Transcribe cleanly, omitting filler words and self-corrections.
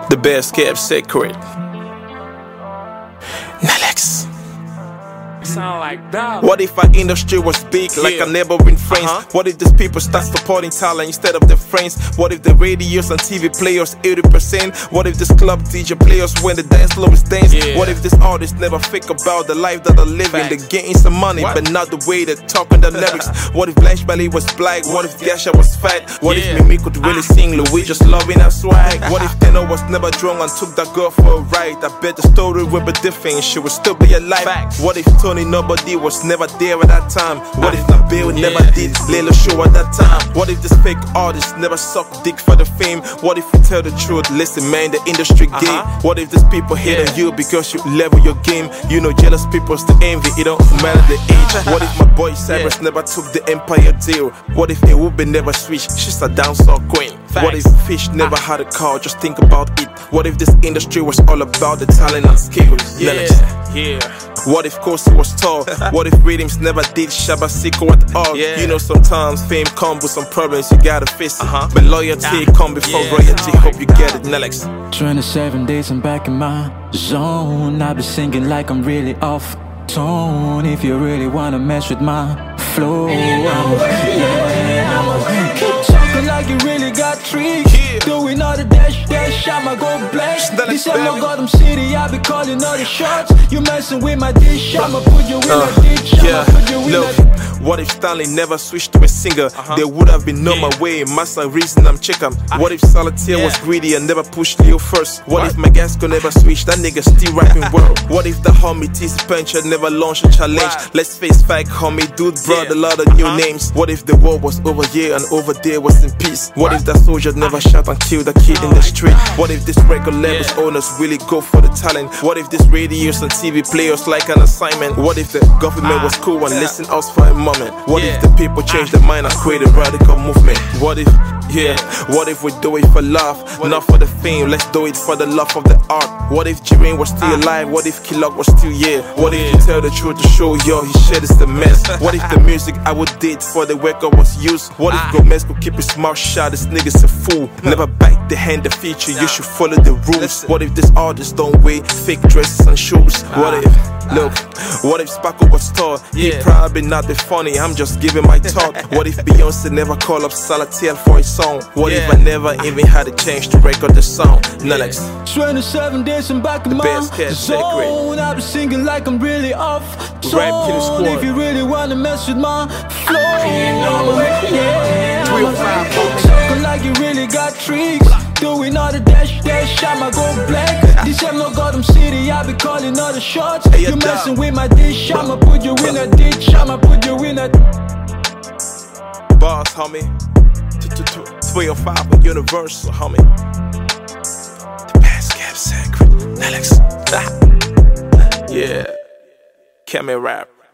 The best kept secret. Nelex. Sound like that. What if our industry was big, like a neighboring friends? What if these people start supporting talent instead of their friends? What if the radios and TV players 80%? What if this club DJ players when the dance floor is dance? What if these artists never think about the life that they're living? They're getting some money, but not the way they talk on the lyrics. What if Blanche Belly was black? What if Gasha was fat? What if Mimi could really sing? Louis just loving her swag? What if Teno was never drunk and took that girl for a ride? I bet the story would be different, she would still be alive. What if Tony Nobody was never there at that time? What if Nabil never did Lelo show at that time? What if this fake artist never sucked dick for the fame? What if we tell the truth? Listen man, the industry game. What if these people hate on you because you level your game? You know jealous people's the envy, it don't matter the age. What if my boy Cyrus never took the Empire deal? What if Ewube never switched, she's a dancehall queen? What if Fish never had a car, just think about it. What if this industry was all about the talent and skills? What if Kosi was tall? What if rhythms never did Shabba Siko at all? You know sometimes fame comes with some problems you gotta face it. But loyalty come before royalty, hope you get it, Nelex. 27 days I'm back in my zone. I be singing like I'm really off tone. If you really wanna mess with my flow, keep talking like you really got tricks. Doing all the dash, I'ma go blank. This ain't no Gotham City, I be calling all the shots. You messing with my dish, I'ma put you in a ditch. What if Stanley never switched to a singer? There would have been no my way, massa reason I'm chicken. What if Solitaire was greedy and never pushed Leo first? What if Magasco never switched, that nigga still rapping world? What if the homie TC Puncher never launched a challenge? Let's face fact, homie, dude brought a lot of new names. What if the war was over here and over there was in peace? What if that soldier never shot and killed a kid in the street? What if this record label's owners really go for the talent? What if these radios and TV players like an assignment? What if the government was cool and listened us for a moment? What if the people change their mind and create a radical movement? What if, what if we do it for love, not for the fame? Let's do it for the love of the art. What if Jiren was still alive? What if Kilok was still here? What if you tell the truth to show yo his shit is the mess? What if the music I would did for the record was used? What if Gomez could keep his mouth shut? This nigga's a fool. Never bite the hand, the feature, you should follow the rules. What if these artists don't wear fake dresses and shoes? What if, look, what if Sparkle was tall? He'd probably not be funny, I'm just giving my thought. What if Beyonce never called up Solitaire for a song? What if I never even had a chance to record the song? Nelex. 27 days I'm back in my zone. I be singing like I'm really off tone. If you really wanna mess with my flow, talking like you really got tricks. Doing all the dash, I'ma go black. This ain't no Gotham City, I be calling all the shots. You messing with my dish, I'ma put you in a ditch. I'ma put you in a boss, homie. 205 Universal, homie. The best kept secret, Nelex. Camera rap.